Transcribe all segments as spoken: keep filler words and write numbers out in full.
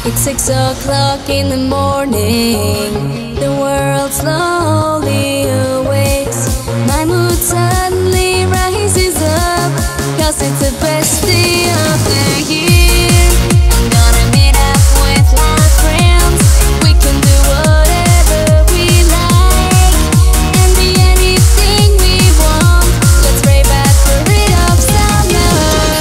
It's six o'clock in the morning. The world slowly awakes. My mood suddenly rises up, 'cause it's the best day of the year. I'm gonna meet up with my friends. We can do whatever we like and be anything we want. Let's pray back for rid of summer.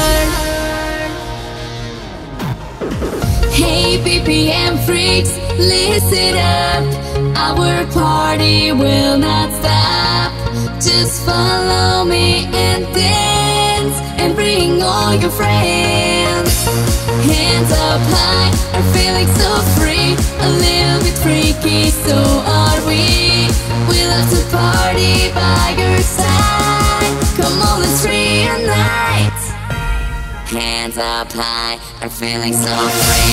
Hey B P M freaks, listen up. Our party will not stop. Just follow me and dance, and bring all your friends. Hands up high, I'm feeling so free, a little bit freaky, so are we. We love to party by your side. Come on, let's reunite. Hands up high, I'm feeling so free.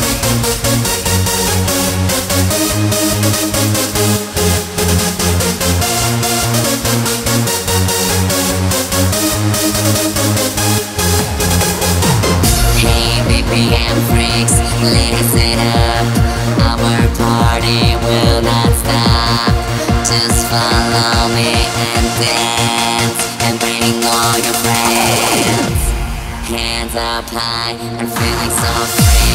Hey B P M freaks, listen up. Our party will not stop. Just follow me and dance, and bring all your friends. Hands up high, I'm feeling so free.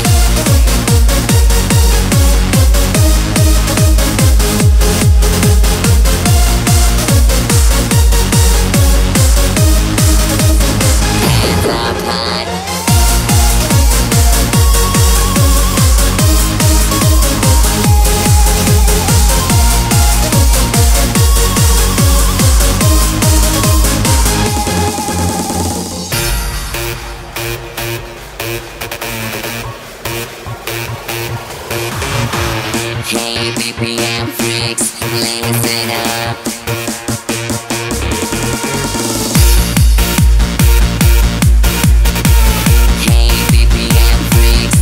Hands up high. Hey B P M freaks, listen up. Hey B P M freaks.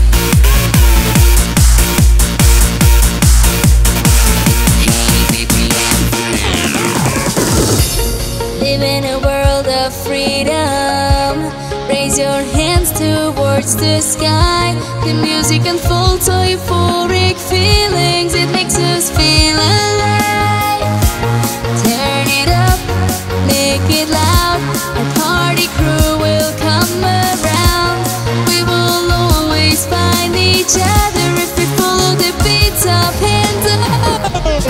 Hey B P M freaks. Live in a world of freedom. Raise your hands towards the sky. The music unfolds so euphoric feelings. It makes us feel alive. Turn it up, make it loud. Our party crew will come around. We will always find each other if we follow the beats of hands up.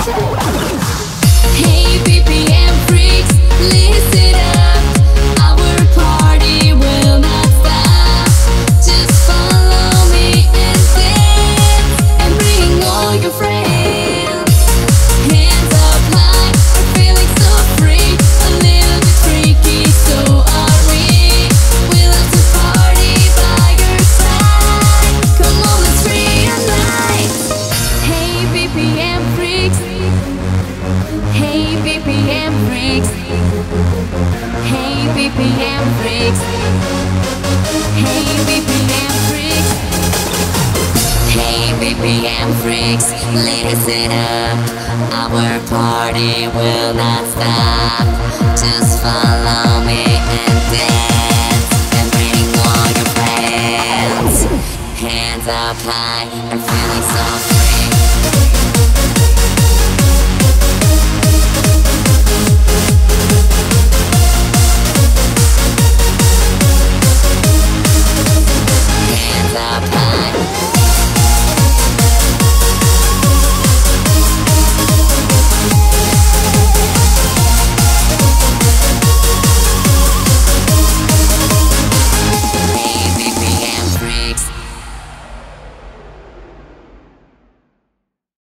Hey B P M freaks, listen up. Our party will not stop. Just follow me and dance, and bring all your friends. Hands up high, I'm feeling so free, a little bit freaky, so are we. We love to party by your side. Come on, let's reunite. Hey B P M freaks. Hey B P M freaks. Hey B P M freaks. Hey B P M freaks. Hey B P M freaks, listen up. Our party will not stop. Just follow me and dance, and bring all your friends. Hands up high, I'm feeling so